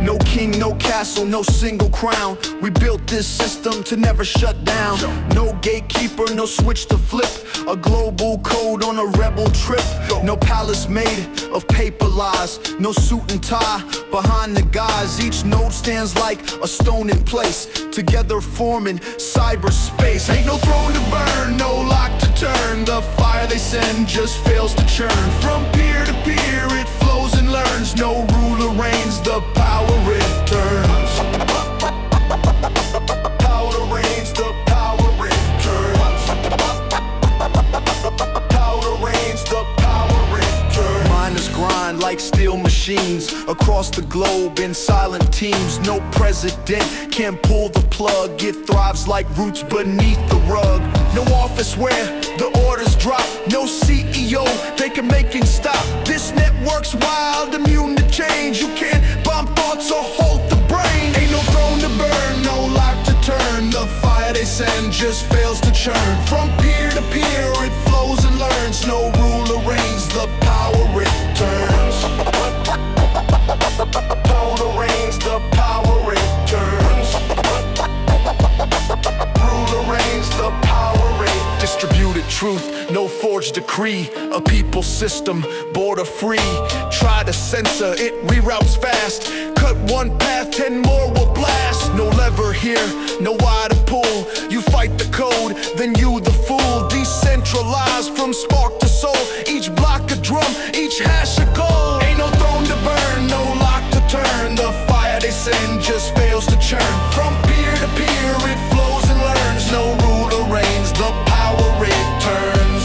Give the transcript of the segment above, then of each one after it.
No king, no castle, no single crown. We built this system to never shut down. No gatekeeper, no switch to flip. A global code on a rebel trip. No palace made of paper lies. No suit and tie behind the guys. Each node stands like a stone in place, together forming cyberspace. Ain't no throne to burn, no lock to turn. The fire they send just fails to churn. From peer to peer it flows and learns. No ruler reigns, the power returns. Power reigns, the power returns. Power reigns, the power returns. Miners grind like steel machines across the globe in silent teams. No president can pull the plug. It thrives like roots beneath the rug. No office where the orders drop. No CEO they can make it stop. This network's wild, immune to change. You can't bomb thoughts or halt the brain. Ain't no throne to burn, no lock to turn. The fire they send just fails to churn. From peer to peer it flows and learns. No ruler reigns, the power returns. Power reigns, the power returns. Ruler reigns, the power reigns. Distributed truth, no forged decree. A people system, border free. Try to censor, it reroutes fast. Cut one path, 10 more will blast. No lever here, no wire to pull. You fight the code, then you the fool. Decentralized from spark to soul. Each block a drum, each hash a goal. Ain't no throne to burn, no lock to turn. The fire they send just fails to churn. From peer to peer it flows and learns. No ruler reigns, the power returns.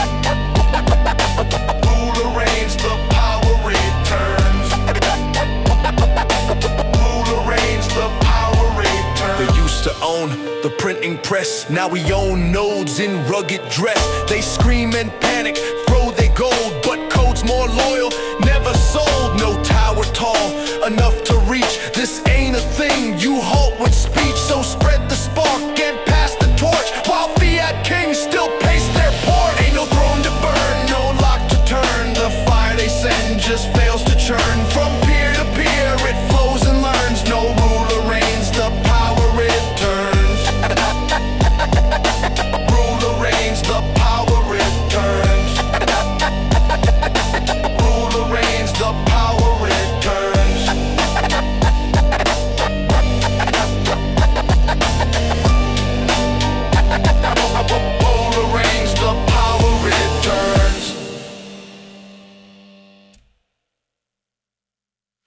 Ruler reigns, the power returns. Ruler reigns, the power returns. They used to own the printing press. Now we own nodes in rugged dress. They scream and panic, throw their gold. But code's more loyal, never sold. No tower tall enough to reach. This ain't a thing you halt with speech. So spread the spark,